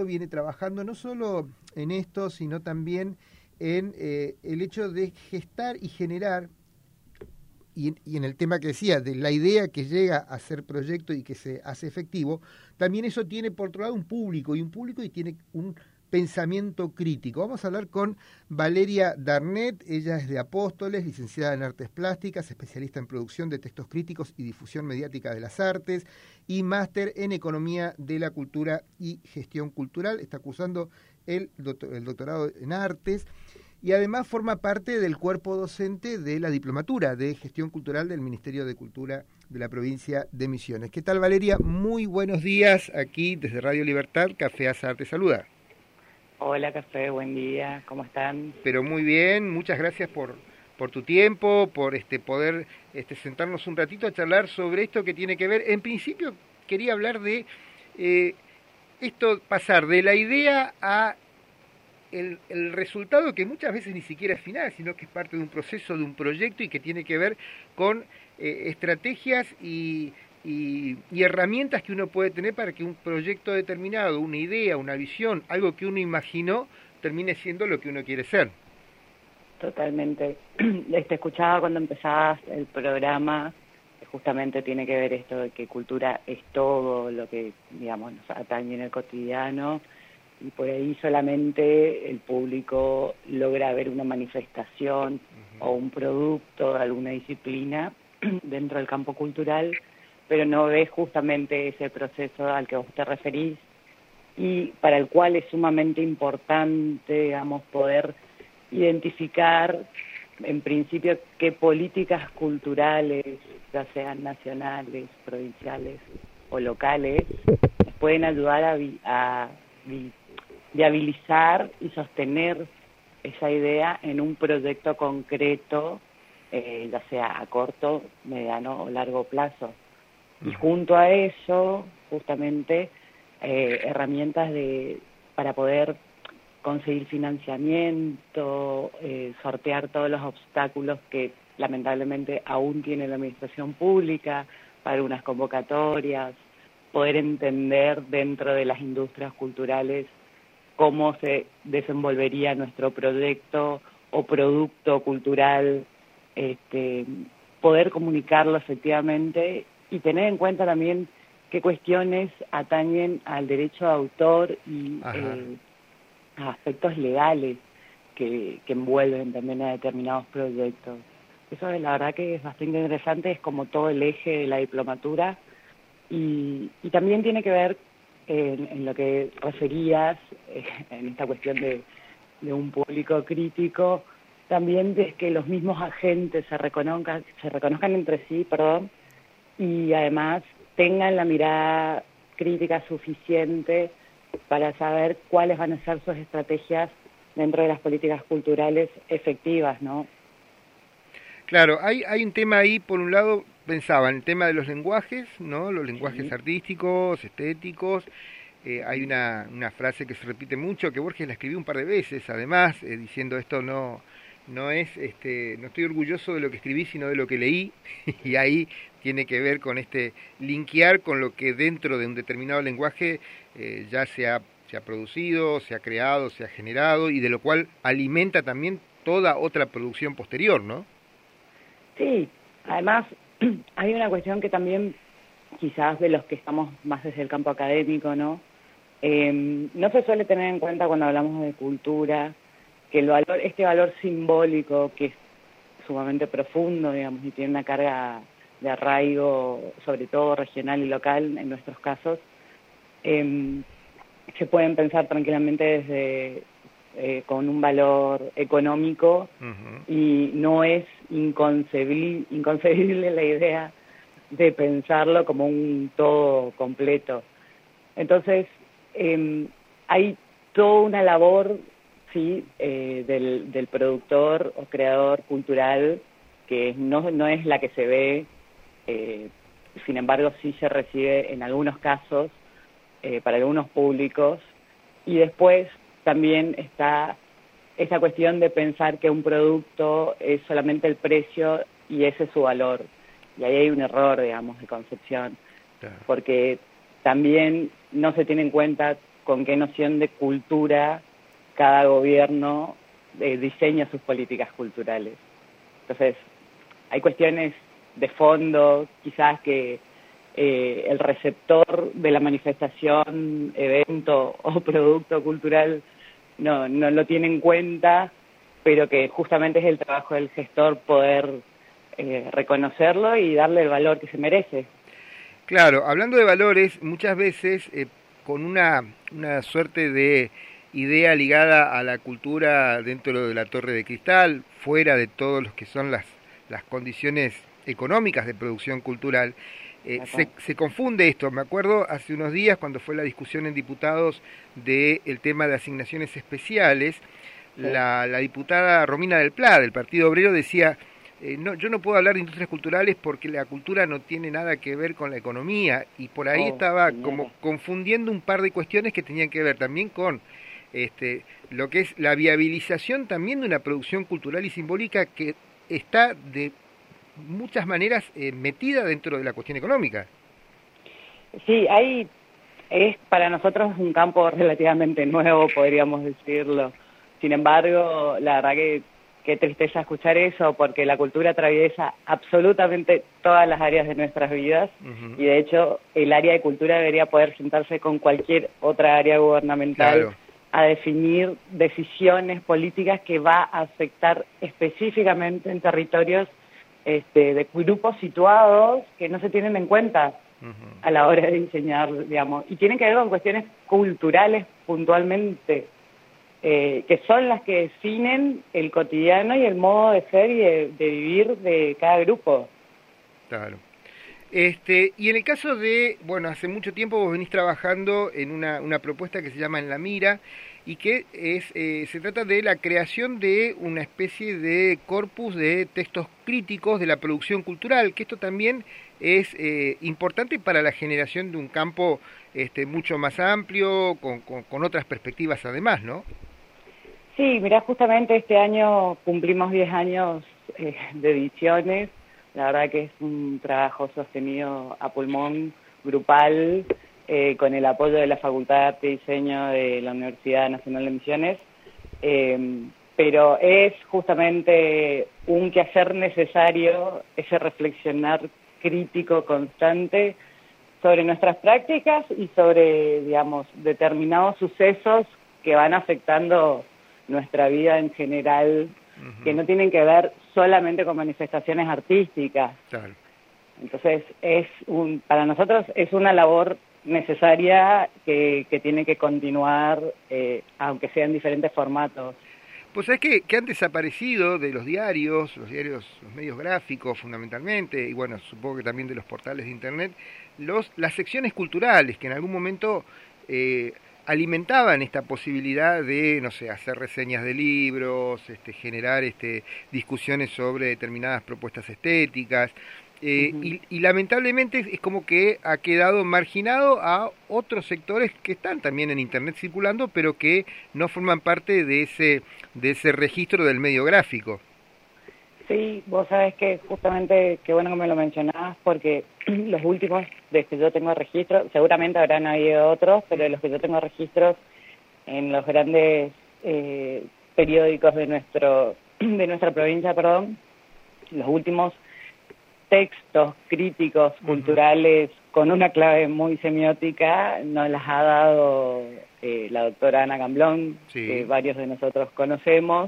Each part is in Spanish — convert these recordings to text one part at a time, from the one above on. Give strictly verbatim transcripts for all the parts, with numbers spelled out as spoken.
proyecto viene trabajando no solo en esto, sino también en eh, el hecho de gestar y generar, y, y en el tema que decía, de la idea que llega a ser proyecto y que se hace efectivo, también eso tiene por otro lado un público, y un público y tiene un pensamiento crítico. Vamos a hablar con Valeria Darnet, ella es de Apóstoles, licenciada en Artes Plásticas, especialista en producción de textos críticos y difusión mediática de las artes, y máster en Economía de la Cultura y Gestión Cultural. Está cursando el, doctor, el doctorado en Artes, y además forma parte del cuerpo docente de la Diplomatura de Gestión Cultural del Ministerio de Cultura de la provincia de Misiones. ¿Qué tal, Valeria? Muy buenos días, aquí desde Radio Libertad, Café Azar te saluda. Hola, Café, buen día, ¿cómo están? Pero muy bien, muchas gracias por, por tu tiempo, por este poder este, sentarnos un ratito a charlar sobre esto que tiene que ver. En principio quería hablar de eh, esto, pasar de la idea a el, el resultado, que muchas veces ni siquiera es final, sino que es parte de un proceso, de un proyecto, y que tiene que ver con eh, estrategias y... Y, y herramientas que uno puede tener para que un proyecto determinado, una idea, una visión, algo que uno imaginó, termine siendo lo que uno quiere ser. Totalmente. Te escuchaba cuando empezabas el programa, justamente tiene que ver esto de que cultura es todo lo que, digamos, nos atañe en el cotidiano, y por ahí solamente el público logra ver una manifestación uh-huh. o un producto de alguna disciplina dentro del campo cultural, pero no ves justamente ese proceso al que vos te referís, y para el cual es sumamente importante, digamos, poder identificar, en principio, qué políticas culturales, ya sean nacionales, provinciales o locales, nos pueden ayudar a, vi- a vi- viabilizar y sostener esa idea en un proyecto concreto, eh, ya sea a corto, mediano o largo plazo. Y junto a eso, justamente, eh, herramientas de para poder conseguir financiamiento, eh, sortear todos los obstáculos que lamentablemente aún tiene la administración pública para unas convocatorias, poder entender dentro de las industrias culturales cómo se desenvolvería nuestro proyecto o producto cultural, este, poder comunicarlo efectivamente, y tener en cuenta también qué cuestiones atañen al derecho de autor y eh, a aspectos legales que, que envuelven también a determinados proyectos. Eso la verdad que es bastante interesante, es como todo el eje de la diplomatura, y, y también tiene que ver en, en lo que referías, eh, en esta cuestión de, de un público crítico, también de que los mismos agentes se reconozcan, se reconozcan entre sí, perdón, y además tengan la mirada crítica suficiente para saber cuáles van a ser sus estrategias dentro de las políticas culturales efectivas, ¿no? Claro, hay, hay un tema ahí, por un lado, pensaba en el tema de los lenguajes, ¿no? Los lenguajes sí. artísticos, estéticos. Eh, hay una, una frase que se repite mucho, que Borges la escribió un par de veces, además, eh, diciendo esto no... No es, este, no estoy orgulloso de lo que escribí, sino de lo que leí, y ahí tiene que ver con este linkear con lo que dentro de un determinado lenguaje eh, ya se ha, se ha producido, se ha creado, se ha generado, y de lo cual alimenta también toda otra producción posterior, ¿no? Sí, además hay una cuestión que también quizás de los que estamos más desde el campo académico, ¿no? Eh, no se suele tener en cuenta cuando hablamos de cultura que el valor, este valor simbólico, que es sumamente profundo, digamos, y tiene una carga de arraigo, sobre todo regional y local en nuestros casos, eh, se pueden pensar tranquilamente desde eh, con un valor económico, uh-huh. y no es inconcebible, inconcebible la idea de pensarlo como un todo completo. Entonces, eh, hay toda una labor, sí, eh, del, del productor o creador cultural, que no, no es la que se ve, eh, sin embargo sí se recibe en algunos casos, eh, para algunos públicos, y después también está esa cuestión de pensar que un producto es solamente el precio y ese es su valor, y ahí hay un error, digamos, de concepción, claro. Porque también no se tiene en cuenta con qué noción de cultura cada gobierno eh, diseña sus políticas culturales. Entonces, hay cuestiones de fondo, quizás que eh, el receptor de la manifestación, evento o producto cultural no, no lo tiene en cuenta, pero que justamente es el trabajo del gestor poder eh, reconocerlo y darle el valor que se merece. Claro, hablando de valores, muchas veces eh, con una, una suerte de idea ligada a la cultura dentro de la Torre de Cristal, fuera de todos los que son las, las condiciones económicas de producción cultural, eh, se, se confunde esto. Me acuerdo hace unos días cuando fue la discusión en diputados del tema de asignaciones especiales, sí. la, la diputada Romina del Pla, del Partido Obrero, decía... Eh, no, yo no puedo hablar de industrias culturales porque la cultura no tiene nada que ver con la economía, y por ahí oh, estaba señora. como confundiendo un par de cuestiones que tenían que ver también con este, lo que es la viabilización también de una producción cultural y simbólica que está de muchas maneras eh, metida dentro de la cuestión económica. Sí, hay, es para nosotros un campo relativamente nuevo, podríamos decirlo. Sin embargo, la verdad que qué tristeza escuchar eso, porque la cultura atraviesa absolutamente todas las áreas de nuestras vidas, uh-huh. y de hecho el área de cultura debería poder sentarse con cualquier otra área gubernamental, claro, a definir decisiones políticas que va a afectar específicamente en territorios este, de grupos situados que no se tienen en cuenta uh-huh. a la hora de diseñar, digamos, y tienen que ver con cuestiones culturales puntualmente, Eh, que son las que definen el cotidiano y el modo de ser y de, de vivir de cada grupo. Claro. Este, y en el caso de, bueno, hace mucho tiempo vos venís trabajando en una, una propuesta que se llama En la Mira, y que es eh, se trata de la creación de una especie de corpus de textos críticos de la producción cultural, que esto también es eh, importante para la generación de un campo este, mucho más amplio, con, con, con otras perspectivas además, ¿no? Sí, mirá, justamente este año cumplimos diez años eh, de ediciones. La verdad que es un trabajo sostenido a pulmón, grupal, eh, con el apoyo de la Facultad de Arte y Diseño de la Universidad Nacional de Misiones. Eh, pero es justamente un quehacer necesario, ese reflexionar crítico constante sobre nuestras prácticas y sobre, digamos, determinados sucesos que van afectando nuestra vida en general, uh-huh. que no tienen que ver solamente con manifestaciones artísticas. Claro. Entonces, es un, para nosotros es una labor necesaria que, que tiene que continuar, eh, aunque sea en diferentes formatos. Pues es que, que han desaparecido de los diarios, los diarios, los medios gráficos fundamentalmente, y bueno, supongo que también de los portales de internet, los, las secciones culturales que en algún momento eh, alimentaban esta posibilidad de, no sé, hacer reseñas de libros, este, generar este, discusiones sobre determinadas propuestas estéticas, eh, uh-huh. y, y lamentablemente es como que ha quedado marginado a otros sectores que están también en internet circulando, pero que no forman parte de ese, de ese registro del medio gráfico. Sí, vos sabés que justamente, qué bueno que me lo mencionabas, porque los últimos de que yo tengo registros, seguramente habrán habido otros, pero de los que yo tengo registros en los grandes eh, periódicos de nuestro de nuestra provincia, perdón, los últimos textos críticos, uh-huh. culturales, con una clave muy semiótica, nos las ha dado eh, la doctora Ana Camblón, sí. que varios de nosotros conocemos.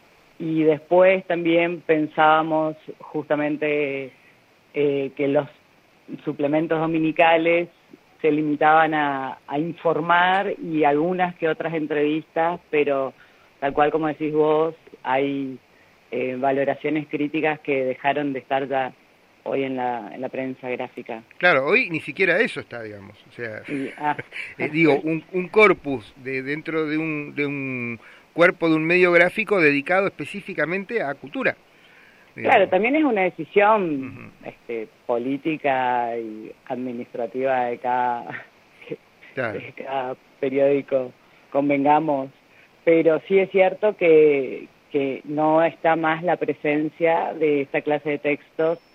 Y después también pensábamos justamente eh, que los suplementos dominicales se limitaban a, a informar y algunas que otras entrevistas, pero tal cual como decís vos, hay eh, valoraciones críticas que dejaron de estar ya hoy en la, en la prensa gráfica. Claro, hoy ni siquiera eso está, digamos. O sea, y, ah, eh, digo, un, un corpus de dentro de un... De un cuerpo de un medio gráfico dedicado específicamente a cultura. Digamos. Claro, también es una decisión uh-huh. este, política y administrativa de cada, claro. de cada periódico, convengamos, pero sí es cierto que, que no está más la presencia de esta clase de textos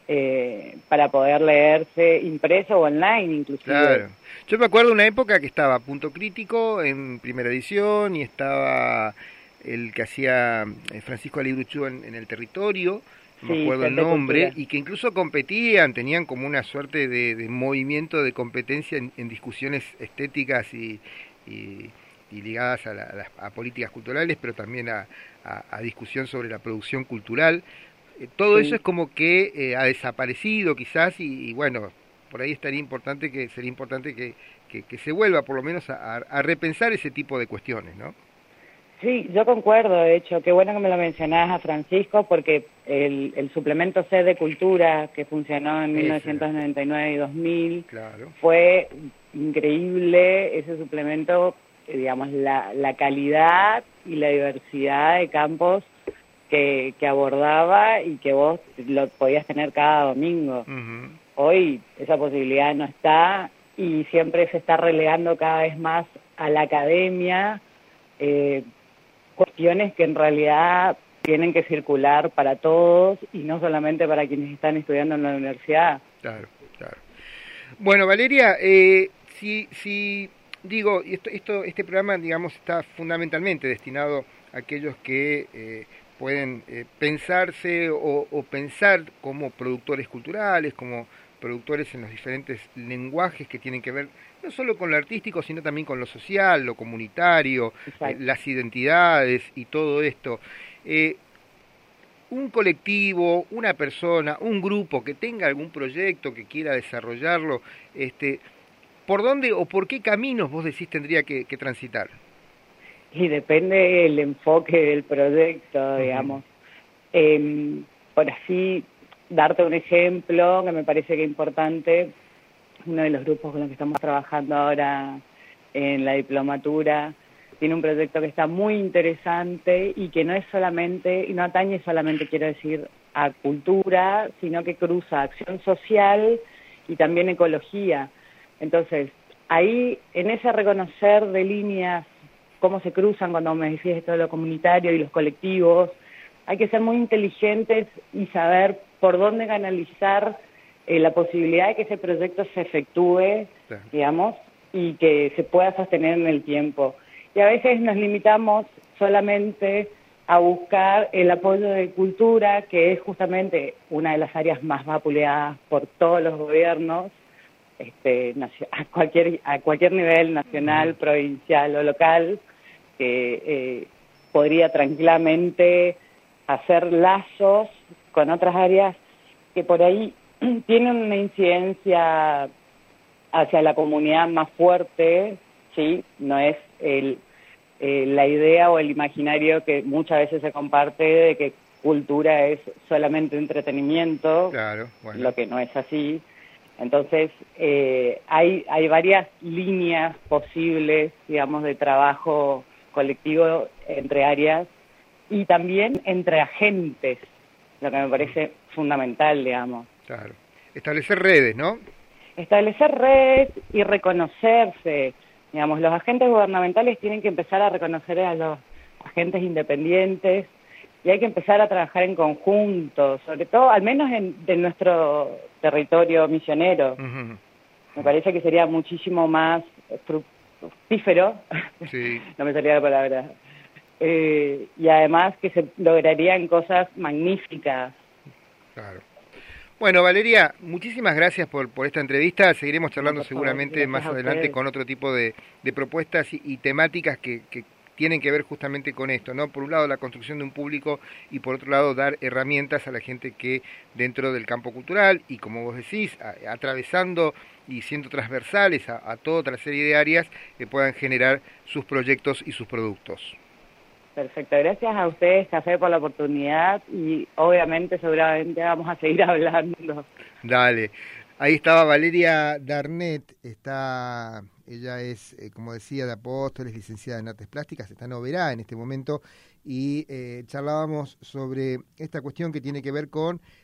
eh, para poder leerse impreso o online inclusive. Claro. Yo me acuerdo de una época que estaba Punto Crítico en primera edición y estaba el que hacía Francisco Alibruchú en, en El Territorio, no Sí, me acuerdo el Gente nombre, Cultura. y que incluso competían, tenían como una suerte de, de movimiento de competencia en, en discusiones estéticas y, y, y ligadas a, la, a, las, a políticas culturales, pero también a, a, a discusión sobre la producción cultural. Eh, todo Sí. eso es como que eh, ha desaparecido quizás y, y bueno, por ahí estaría importante que sería importante que, que, que se vuelva por lo menos a, a repensar ese tipo de cuestiones, ¿no? Sí, yo concuerdo, de hecho, qué bueno que me lo mencionás a Francisco, porque el, el suplemento C de Cultura, que funcionó en Ese. mil novecientos noventa y nueve y dos mil, Claro. fue increíble ese suplemento, eh, digamos, la, la calidad y la diversidad de campos que, que abordaba y que vos lo podías tener cada domingo. Uh-huh. Hoy esa posibilidad no está y siempre se está relegando cada vez más a la academia, eh, cuestiones que en realidad tienen que circular para todos y no solamente para quienes están estudiando en la universidad. Claro, claro. Bueno, Valeria, eh, si, si digo, esto, esto, este programa, digamos, está fundamentalmente destinado a aquellos que eh, pueden eh, pensarse o, o pensar como productores culturales, como productores en los diferentes lenguajes que tienen que ver no solo con lo artístico, sino también con lo social, lo comunitario, eh, las identidades y todo esto. Eh, un colectivo, una persona, un grupo que tenga algún proyecto que quiera desarrollarlo, este, ¿por dónde o por qué caminos vos decís tendría que, que transitar? Y depende el enfoque del proyecto, digamos. Uh-huh. Eh, por así, darte un ejemplo que me parece que es importante, uno de los grupos con los que estamos trabajando ahora en la diplomatura tiene un proyecto que está muy interesante y que no es solamente, y no atañe solamente, quiero decir, a cultura, sino que cruza acción social y también ecología. Entonces, ahí, en ese reconocer de líneas, cómo se cruzan cuando me decís esto de lo comunitario y los colectivos, hay que ser muy inteligentes y saber por dónde canalizar eh, la posibilidad de que ese proyecto se efectúe, sí. digamos, y que se pueda sostener en el tiempo. Y a veces nos limitamos solamente a buscar el apoyo de cultura, que es justamente una de las áreas más vapuleadas por todos los gobiernos, este, a cualquier a cualquier nivel, nacional, uh-huh. provincial o local, que eh, podría tranquilamente hacer lazos con otras áreas que por ahí tienen una incidencia hacia la comunidad más fuerte, sí, no es el, eh, la idea o el imaginario que muchas veces se comparte de que cultura es solamente entretenimiento, claro, bueno. Lo que no es así. Entonces, eh, hay, hay varias líneas posibles, digamos, de trabajo colectivo entre áreas y también entre agentes, lo que me parece fundamental, digamos. Claro. Establecer redes, ¿no? Establecer redes y reconocerse. Digamos, los agentes gubernamentales tienen que empezar a reconocer a los agentes independientes y hay que empezar a trabajar en conjunto, sobre todo, al menos en de nuestro territorio misionero. Uh-huh. Me parece que sería muchísimo más fructífero, sí. no me salía la palabra, eh, y además que se lograrían cosas magníficas. Claro. Bueno, Valeria, muchísimas gracias por, por esta entrevista. Seguiremos charlando no, seguramente favor, más adelante con otro tipo de, de propuestas y, y temáticas que, que tienen que ver justamente con esto, ¿no? Por un lado, la construcción de un público y por otro lado, dar herramientas a la gente que dentro del campo cultural y, como vos decís, a, atravesando y siendo transversales a, a toda otra serie de áreas, que puedan generar sus proyectos y sus productos. Perfecto, gracias a ustedes, Café, por la oportunidad y obviamente seguramente vamos a seguir hablando. Dale, ahí estaba Valeria Darnet, está, ella es, eh, como decía, de Apóstoles, licenciada en Artes Plásticas, está en Oberá en este momento y eh, charlábamos sobre esta cuestión que tiene que ver con